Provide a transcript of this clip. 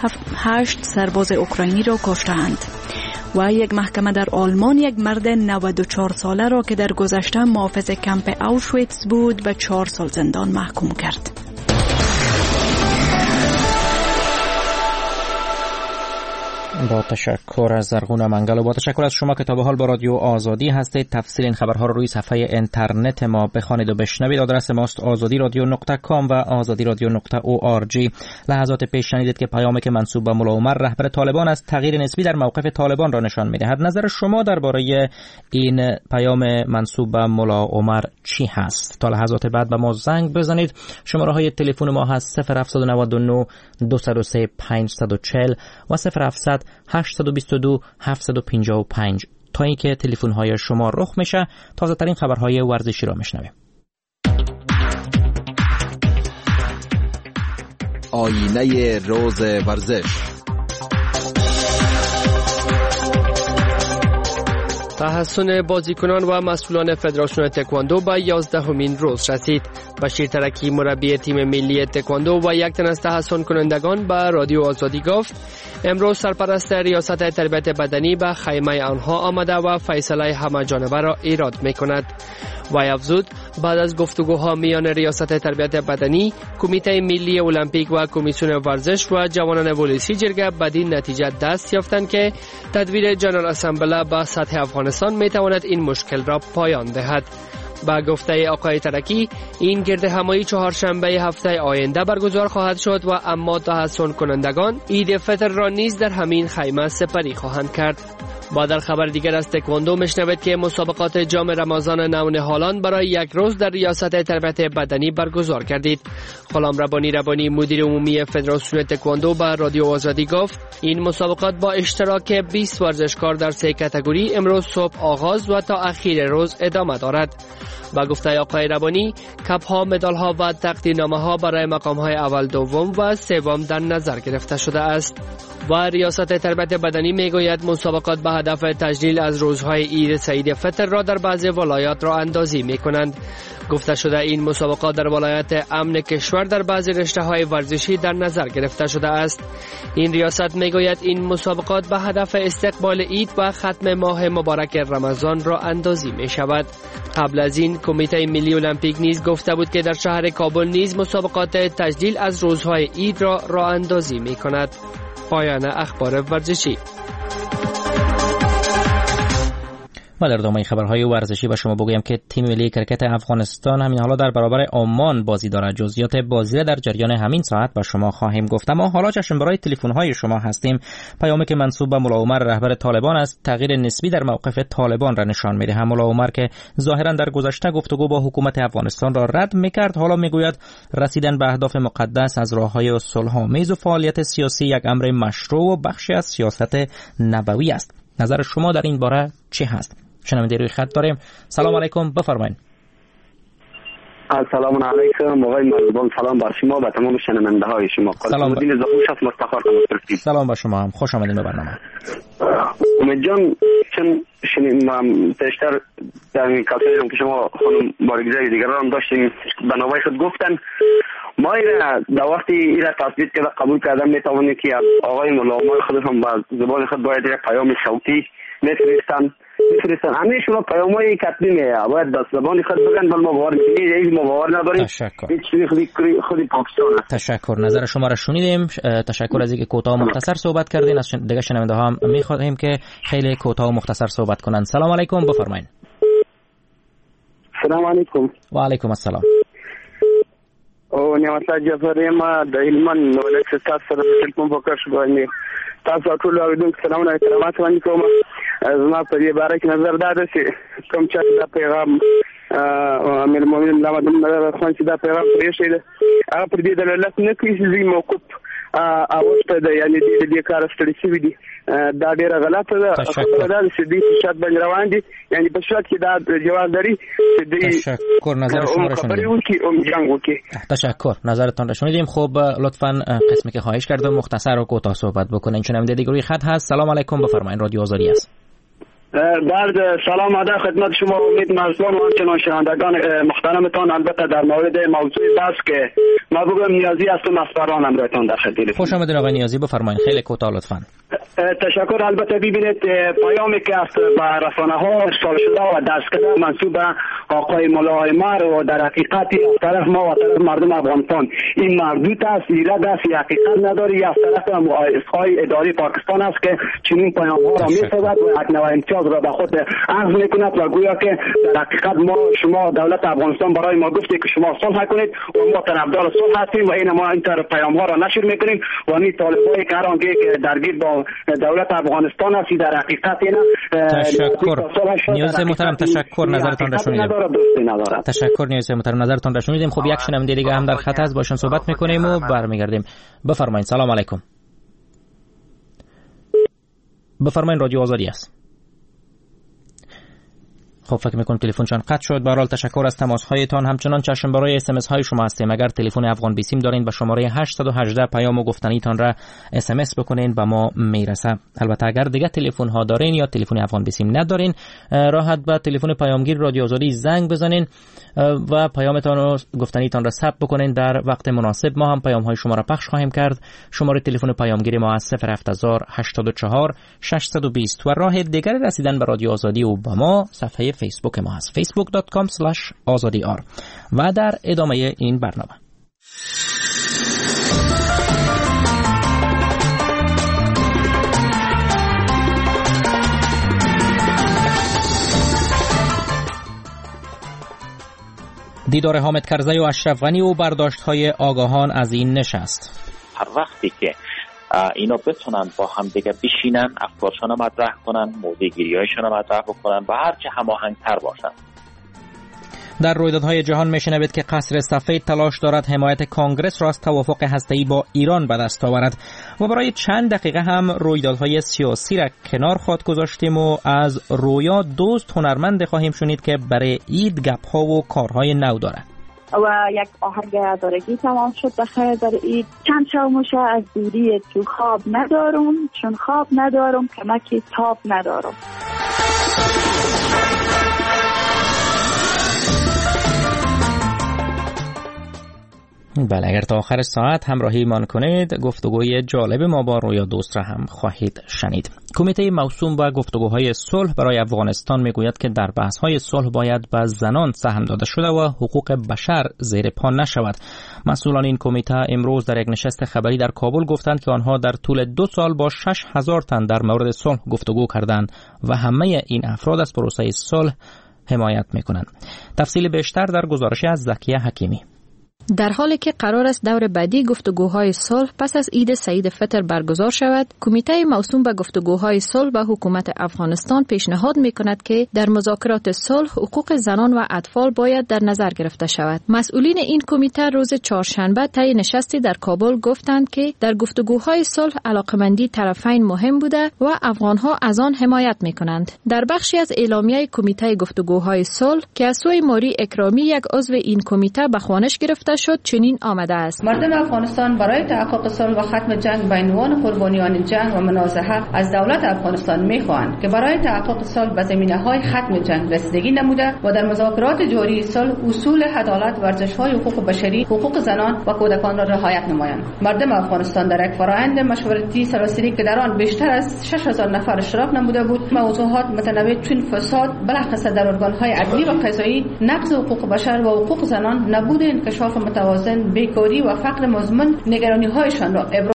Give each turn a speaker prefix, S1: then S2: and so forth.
S1: 8 سرباز اوکراینی را کشتند. و یک محکمه در آلمان یک مرد 94 ساله را که در گذشته محافظ کمپ اوشویتس بود به 4 سال زندان محکوم کرد.
S2: با تشکر از زرغون منگل و با تشکر از شما که تا به حال با رادیو آزادی هستید. تفصیل این خبرها رو روی صفحه اینترنت ما بخوانید و بشنوید. آدرس ماست azadiradio.com و azadiradio.org. لحظات پیش شنیدید که پیامی که منسوب به ملا عمر رهبر طالبان است تغییر نسبی در موقف طالبان را نشان می‌دهد. نظر شما درباره این پیام منسوب به ملا عمر چی هست؟ تا لحظات بعد به ما زنگ بزنید. شماره‌های تلفن ما هست 0799 203 540 و 0700 822 755. تا اینکه تلفن‌های شما رخ میشه تازه‌ترین خبرهای ورزشی را میشنویم.
S3: آینه روز ورزش.
S4: تحسن بازیکنان و مسئولان فدراسیون تکواندو به 11مین روز رسید. بشیر ترکی مربی تیم ملی تکواندو و یک تن از تحسن کنندگان به رادیو آزادی گفت امروز سرپرست ریاست تربیت بدنی به خیمه آنها آمده و فیصله همه جانبه را ایراد می کند. وی افزود بعد از گفتگوها میان ریاست تربیت بدنی، کمیته ملی المپیک و کمیسیون ورزش و جوانان ولسی جرگه بدین نتیجه دست یافتند که تدبیر جنرال اسمبلی به سطح افغانستان می تواند این مشکل را پایان دهد. با گفته آقای ترکی این گرد همایی چهارشنبه هفته آینده برگزار خواهد شد و اما تحسن کنندگان عید فطر را نیز در همین خیمه سپری خواهند کرد. با در خبر دیگر از تکواندو میشنوید که مسابقات جام رمضان نونهالان برای یک روز در ریاست تربیت بدنی برگزار کردید. غلام ربانی مدیر عمومی فدراسیون تکواندو به رادیو آزادی گفت این مسابقات با اشتراک 20 ورزشکار در 3 کاتگوری امروز صبح آغاز و تا اخیر روز ادامه دارد. با گفته آقای ربانی کپ ها، مدال ها و تقدیرنامه ها برای مقام های اول، دوم و سوم در نظر گرفته شده است. و ریاست تربیت بدنی میگوید مسابقات به هدف تجلیل از روزهای عید سعید فطر را در بعضی ولایات را اندازی می کنند. گفته شده این مسابقات در ولایت امن کشور در بعضی رشته‌های ورزشی در نظر گرفته شده است. این ریاست میگوید این مسابقات به هدف استقبال عید و ختم ماه مبارک رمضان را اندازی می شود. قبل از این کمیته ملی المپیک نیز گفته بود که در شهر کابل نیز مسابقات تجلیل از روزهای عید را راه اندازی می کند. پایان اخبار ورزشی.
S2: و در ادامه خبرهای ورزشی به شما بگویم که تیم ملی کرکت افغانستان همین حالا در برابر عمان بازی دارد. جزئیات بازی در جریان همین ساعت به شما خواهیم گفت. اما حالا چشم برای تلفن‌های شما هستیم. پیامی که منسوب به ملا عمر رهبر طالبان است تغییر نسبی در موقف طالبان را نشان می‌دهد. ملا عمر که ظاهرا در گذشته گفتگو با حکومت افغانستان را رد می‌کرد، حالا میگوید رسیدن به اهداف مقدس از راه‌های صلح‌آمیز و فعالیت سیاسی یک امر مشروع و بخشی از سیاست نبوی است. نظر شما در این باره چه هست؟ شنونده روی خط داریم. سلام علیکم، بفرمایید.
S5: سلام علیکم آقای مرزبان، سلام بر شما و تمام شنونده های شما.
S2: سلام
S5: الدین زخوش است مستخار تمام.
S2: سلام بر شما هم، خوش آمدید به برنامه.
S5: امید جان، چون پیشتر در این کلاسایی که شما خانم بارگزاری دیگران داشتیم به نوای خود گفتن، ما در وقتی این را تثبیت کرده قبول کردن میتوانیم که آقای ملا عمر خود هم با زبان خود باید یک پیام صوتی میفرستن. همه شما پیام‌های کتبی میاد باید با زبان خود بگن، ولی ما باور نمی‌کنیم، ما باور نداریم. هیچ چیزی خودی پاکستان است.
S2: تشکر، نظر شما را شنیدیم. تشکر از اینکه کوتاه و مختصر صحبت کردین. از دیگه شنونده ها هم می‌خواهیم که خیلی کوتاه و مختصر صحبت کنند. سلام علیکم، بفرمایید.
S5: سلام علیکم.
S2: و علیکم السلام.
S5: او نعمت جعفری ما د علمان ولایت تاسو سره تلفون وکړ باندې تاسو ټول اوریدونکو سلامونه احترامات باندې کوم. زما په دې باره کې نظر دا ده چې کوم چې دا پیغام امیر المؤمنین علامه محمد خان چې دا پیغام پرېښی دی هغه پر دې دلالت نه کوي چې دوی موقوف اوسته ده، یعنی دې کار ستړي شوي دي. دا ډیره غلطه ده. خبره دا چې دوی په شرط باندې روان دي، یعنی په شرط کې دا جواز لري چې دوی
S2: تشکر، نظر شما را شنیدیم. تشکر، نظرتان را شنیدیم. خب لطفاً قسمی که خواهش کردم مختصر و کوتاه صحبت بکنین. چون هم دیگه روی خط هست. سلام علیکم، بفرمایید. رادیو آزادی است.
S5: بعد سلام ادب خدمت شما امید مرزبان و همچنان شنوندگان محترمتان. البته در مورد موضوع بحث که ما بگم نیازی هستم از فرمان امرایتان در خدمت.
S2: خوش آمدید آقای نیازی، بفرمایید. خیلی کوتاه لطفاً.
S5: تشکر. البته ببینید پیامی که است به رسانه‌ها ارسال شده و دستگاه منسوب به آقای مولای مر و در حقیقت از طرف ما و طرف مردم افغانستان این مردود است، ایراد است، حقیقت نداره. از طرف مؤسسه‌های اداری پاکستان است که چنین پیام‌ها را می‌سازد و یک نوع امتیاز را به خود عرض می‌کند و گویا که در حقیقت شما دولت افغانستان برای ما گفته که شما صلح کنید و ما طرفدار صلح هستیم و این ما این طرف پیام‌ها را نشر می‌کنیم و این طالبای که هر آنگه که درگیر با دولت افغانستان هستی در حقیقت اینا.
S2: تشکر نیاز محترم، تشکر نظرتان را شنیدیم. تشکر نیاز محترم، نظرتان را شنیدیم. خب یک شنونده دیگه هم در خط است، باشون صحبت میکنیم و برمیگردیم. بفرمایید. سلام علیکم. بفرمایید، رادیو آزادی است. خب فکر میکنم تلفنشان قطع شد. به هر حال تشکر از تماس هایتان. همچنان چشم برای اس ام اس های شما هستیم. اگر تلفن افغان بیسیم دارین به شماره 818 پیام و گفتنیتان را اس ام اس بکنین به ما میرسه. البته اگر دیگه تلفن ها دارین یا تلفن افغان بیسیم ندارین، راحت به تلفن پیامگیر رادیو آزادی زنگ بزنین و پیامتان و گفتنیتان را ثبت بکنین. در وقت مناسب ما هم پیام های شما را پخش خواهیم کرد. شماره تلفن پیامگیر ما از 07084 620 و راه دیگر رسیدن به رادیو آزادی و با ما صفحه فیسبوک ما هست facebook.com/azadiar. و در ادامه این برنامه دیدار حامد کرزی و اشرف غنی و برداشت‌های آگاهان از این نشست.
S6: هر وقتی که اینا بتونن با هم دیگه بشینن، افکارشون مطرح کنن، موضوع گیری‌هایشون مطرح بکنن و هرچه هماهنگ‌تر باشن.
S2: در رویدادهای جهان میشنوید که قصر سفید تلاش دارد حمایت کانگرس را از توافق هسته‌ای با ایران به دست آورد و برای چند دقیقه هم رویدادهای سیاسی را کنار خواهد گذاشتیم و از رویا دوست هنرمند خواهیم شنید که برای عید گپ‌ها و کارهای نو دارد.
S7: و یک آهنگ دارگی تمام شد بخیر در عید. چند شاموشه از دوری تو خواب ندارم، چون خواب ندارم کمکی تاب ندارم.
S2: بله، اگر تا آخر ساعت همراهی ایمان کنید گفتگوی جالب ما با رویا دوست را هم خواهید شنید. کمیته موسوم به گفتگوهای صلح برای افغانستان میگوید که در بحث‌های صلح باید به زنان سهم داده شده و حقوق بشر زیر پا نشود. مسئولان این کمیته امروز در یک نشست خبری در کابل گفتند که آنها در طول 2 سال با 6,000 تن در مورد صلح گفتگو کردند و همه این افراد از پروسه صلح حمایت میکنند. تفصیل بیشتر در گزارش از زکیه حکیمی.
S1: در حالی که قرار است دور بعدی گفتگوهای صلح پس از عید سعید فطر برگزار شود، کمیته موسوم به گفتگوهای صلح به حکومت افغانستان پیشنهاد می‌کند که در مذاکرات صلح حقوق زنان و اطفال باید در نظر گرفته شود. مسئولین این کمیته روز چهارشنبه طی نشستی در کابل گفتند که در گفتگوهای صلح علاقمندی طرفین مهم بوده و افغانها از آن حمایت می‌کنند. در بخشی از اعلامیه کمیته گفتگوهای صلح که از سوی ماری اکرامی یک عضو این کمیته به خوانش گرفته شد چنین آمده است:
S8: مردم افغانستان برای تحقق صلح و ختم جنگ به عنوان قربانیان جنگ و منازعه از دولت افغانستان می‌خواهند که برای تحقق صلح به زمینه‌های ختم جنگ رسیدگی نموده و در مذاکرات جاری صلح اصول عدالت، ورزش‌های حقوق بشری، حقوق زنان و کودکان را رعایت نمایند. مردم افغانستان در یک فرآیند مشورتی سراسری که در آن بیشتر از 6,000 نفر اشتراک نموده بود، موضوعات متنوع چون فساد، بلخص در ارگان‌های عدلی و قضایی، نقض حقوق بشر و حقوق زنان، نبود انکشاف متوازن، بیکاری و فقر مزمن نگرانی‌هایشان را